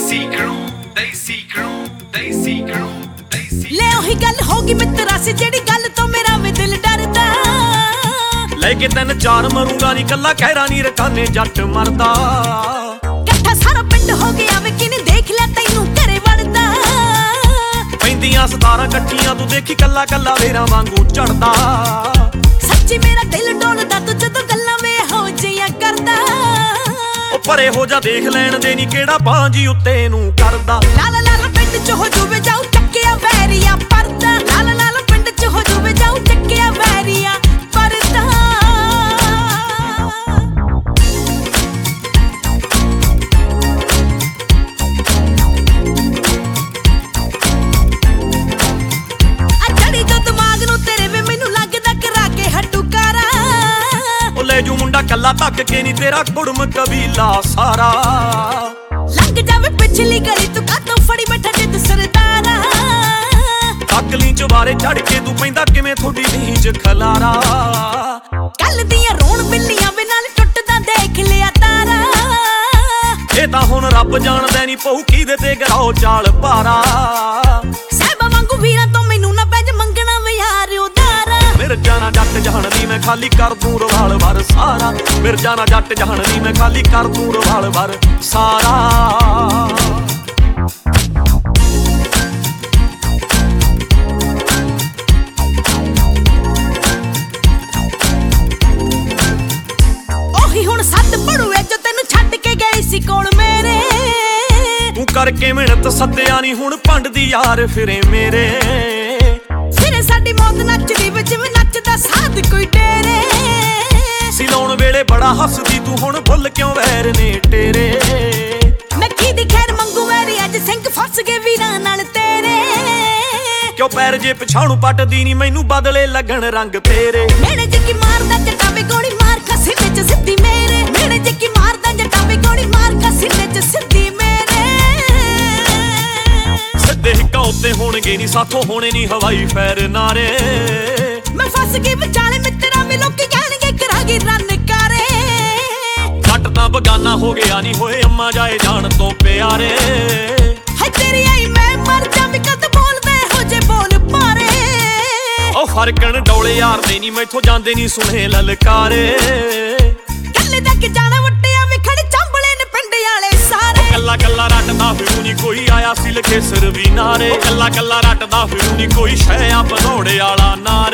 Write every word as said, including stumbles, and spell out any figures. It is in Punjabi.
ਦੇਸੀ crew ਦੇਸੀ crew ਦੇਸੀ crew ਦੇਸੀ ਲੈ ਉਹੀ ਗੱਲ ਹੋ ਗਈ ਮਿੱਤਰਾ ਸੀ ਜਿਹੜੀ ਗੱਲ ਤੋਂ ਮੇਰਾ ਵੀ ਦਿਲ ਡਰਦਾ ਲੈ ਕੇ ਤਿੰਨ ਚਾਰ ਮਰੂੰਗਾ ਨੀ ਕੱਲਾ ਕਹਿਰਾ ਨੀ ਰਕਾਨੇ ਜੱਟ ਮਰਦਾ ਇਕੱਠਾ ਸਾਰਾ ਪਿੰਡ ਹੋ ਗਿਆ ਵੇ ਕਿਨੇ ਦੇਖ ਲਿਆ ਤੈਨੂੰ ਘਰੇ ਵੜਦਾ ਪੈਂਦੀਆਂ ਸਤਾਰਾਂ ਇਕੱਠੀਆਂ ਤੂੰ ਦੇਖੀ ਕੱਲਾ ਕੱਲਾ ਵੇਰਾਂ ਵਾਂਗੂ ਚੜਦਾ ਸੱਚੀ ਮੇਰਾ ਦਿਲ ਡੋਲਦਾ ਤੂੰ ਜਦੋਂ ਗੱਲਾਂ ਵੇ ਹੋ ਜਿਹੀਆਂ ਕਰਦਾ ਉਹ ਪਰੇ ਹੋ ਜਾ ਦੇਖ ਲੈਣ ਦੇ ਨੀ ਕਿਹੜਾ ਬਾਂਜੀ ਉੱਤੇ ਨੂੰ ਕਰਦਾ ਲਾਲਾ ਲਾਲਾ ਪਿੰਡ ਚ ਹੋ ਜੂਵੇ ਜਾਊ ਚੱਕਿਆ ਵੈਰੀਆ ਪਰਦਾ ਲਾਲਾ ਲਾਲਾ ਪਿੰਡ ਚ ਹੋ ਜੂਵੇ ਜਾਊ ਚੱਕਿਆ ਵੈਰੀਆ ਪਰਦਾ ਆ ਜੜੀ ਜੋ ਦਿਮਾਗ ਨੂੰ ਤੇਰੇ ਵੇ ਮੈਨੂੰ ਲੱਗਦਾ ਕਰਾ ਕੇ ਹੱਟੂ ਕਾਰਾ ਉਹ ਲੈ ਜੂ ਮੁੰਡਾ ਕੱਲਾ ਧੱਕ ਕੇ ਨੀ ਤੇਰਾ ਕੁੜਮ ਕਬੀਲਾ ਸਾਰਾ ਲੰਘ ਜਾਵੇ ਪਿਛਲੀ ਗਲੀ ਤੂੰ ਕਾਤੋਂ ਫੜੀ ਬੈਠਾ ਜਿੱਦ ਸਰਦਾਰਾ ਅਕਲੀ ਚਵਾਰੇ ਚੜ ਕੇ ਤੂੰ ਪੈਂਦਾ ਕਿਵੇਂ ਥੋੜੀ ਨੀਂਜ ਖਲਾਰਾ ਕੱਲ ਦੀਆਂ ਰੋਣ ਬਿੱਲੀਆਂ ਵੇ ਨਾਲ ਟੁੱਟਦਾ ਦੇਖ ਲਿਆ ਤਾਰਾ ਇਹ ਤਾਂ ਹੁਣ ਰੱਬ ਜਾਣਦਾ ਨੀ ਪਊ ਕਿਹਦੇ ਤੇ ਗਰਾਓ ਚਾਲ ਭਾਰਾ ਸਹਿਬਾ ਵਾਂਗੂ ਵੀਰਾਂ ਤੋਂ ਮੈਨੂੰ ਨਾ ਪੈਜ ਮੰਗਣਾ ਵੇ ਯਾਰ ਉਦਾਰਾ ਮਿਰਜਾ ਨਾ ਜੱਟ ਜਹਾਨਦੀ ਮੈਂ ਖਾਲੀ ਕਰ ਦੂੰ ਰਵਾਲ ਵਰ ਸਾਰਾ ਮਿਰਜਾ ਨਾ ਜੱਟ ਜਹਾਨਦੀ ਮੈਂ ਖਾਲੀ ਕਰ ਦੂੰ ਰਵਾਲ ਵਰ ਸਾਰਾ ਉਹੀ ਹੁਣ ਸੱਤ ਪੜੂਏ ਜੋ ਤੈਨੂੰ ਛੱਡ ਕੇ ਗਈ ਸੀ ਕੋਲ ਮੇਰੇ ਤੂੰ ਕਰਕੇ ਮਿਹਨਤ ਸੱਤਿਆ ਨੀ ਹੁਣ ਭੰਡ ਦੀ ਯਾਰ ਫਿਰੇ ਮੇਰੇ ਫਿਰੇ ਸਾਡੀ ਮੌਤ ਨੱਚਦੀ ਵਿੱਚ ਜਿਵੇਂ ਨੱਚਦਾ ਸਾਧ ਕੋਈ ਡੇਰੇ ਸਿਲਾਉਣ ਵੇਲੇ ਬੜਾ ਹੱਸਦੀ ਤੂੰ ਹੁਣ ਭੁੱਲ ਕਿਉਂ ਵੈਰ ਨੇ ਟੇਰੇ ਮੈਂ ਕੀ ਦੀ ਖੈਰ ਮੰਗੂ ਵੈਰੀ ਅੱਜ ਸਿੰਘ ਫਸ ਗਏ ਵੀਰਾਂ ਨਾਲ ਤੇਰੇ ਕਿਉਂ ਪੈਰ ਜੇ ਪਛਾਣੂ ਪੱਟਦੀ ਨੀ ਮੈਨੂੰ ਬਦਲੇ ਲੱਗਣ ਰੰਗ ਤੇਰੇ ਮੇਰੇ ਜੇ ਕੀ ਮਾਰਦਾ ਜਟਾਵੇ ਗੋਲੀ ਮਾਰ ਖਾ ਸਿੱਧੇ ਚ ਸਿੱਧੀ ਮੇਰੇ ਮੇਰੇ ਜੇ ਕੀ ਮਾਰਦਾ ਜਟਾਵੇ ਗੋਲੀ ਮਾਰ ਖਾ ਸਿੱਧੇ ਚ ਸਿੱਧੀ ਮੇਰੇ ਸਿੱਧੇ ਹਿੱਕਾਂ ਉੱਤੇ ਹੋਣਗੇ ਨੀ ਸਾਥੋਂ ਹੋਣੇ ਨੀ ਹਵਾਈ ਫੈਰ ਨਾਰੇ ਮੈਂ ਫਸ ਗਈ ਵਿਚਾਲੇ ਮਿੱਤਰਾਂ ਵੇ ਲੋਕੀ ਕਹਿਣਗੇ ਕਰਾਂਗੇ ਰਨ ਕਾਰੇ ਜੱਟ ਤਾਂ ਬਗਾਨਾ ਹੋ ਗਿਆ ਨੀ ਹੋਏ ਅੰਮਾ ਜਾਏ ਜਾਣ ਤੋਂ ਪਿਆਰੇ ਹੈ ਤੇਰੀ ਆਈ ਮੈਂ ਮਰ ਜਾਵਾਂ ਕਦ ਬੋਲਦੇ ਹੋ ਜੇ ਬੋਲ ਪਾਰੇ ਉਹ ਫਰਕਣ ਡੋਲੇ ਯਾਰ ਦੇ ਨੀ ਮੈਥੋਂ ਜਾਂਦੇ ਨੀ ਸੁਣੇ ਲਲਕਾਰੇ ਕੱਲੇ ਤੱਕ ਜਾਣਾ ਵੱਟਿਆ ਵੇ ਖੜੇ ਚੰਬਲੇ ਨੇ ਪਿੰਡ ਵਾਲੇ ਸਾਰੇ ਕੱਲਾ ਕੱਲਾ ਰੱਟਦਾ ਫਿਰੂ ਨੀ ਕੋਈ ਆਇਆ ਸੀ ਲਖੇਸਰ ਵੀ ਨਾਰੇ ਕੱਲਾ ਕੱਲਾ ਰੱਟਦਾ ਫਿਰੂ ਨੀ ਕੋਈ ਸ਼ੈ ਆ ਭਦੌੜੇ ਵਾਲਾ ਨਾਰੇ।